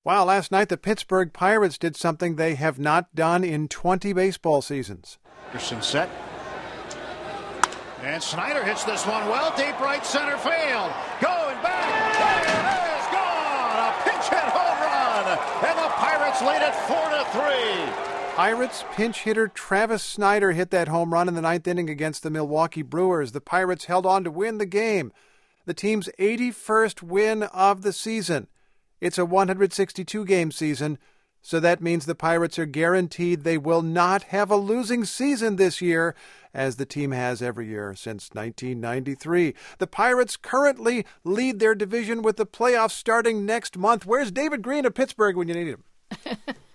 Wow, last night the Pittsburgh Pirates did something they have not done in 20 baseball seasons. Anderson set. And Snyder hits this one well, deep right center field. Going back, there it is, gone! A pinch hit home run, and the Pirates lead it 4-3. Pirates pinch hitter Travis Snyder hit that home run in the ninth inning against the Milwaukee Brewers. The Pirates held on to win the game. The team's 81st win of the season. It's a 162-game season, so that means the Pirates are guaranteed they will not have a losing season this year, as the team has every year since 1993. The Pirates currently lead their division with the playoffs starting next month. Where's David Green of Pittsburgh when you need him?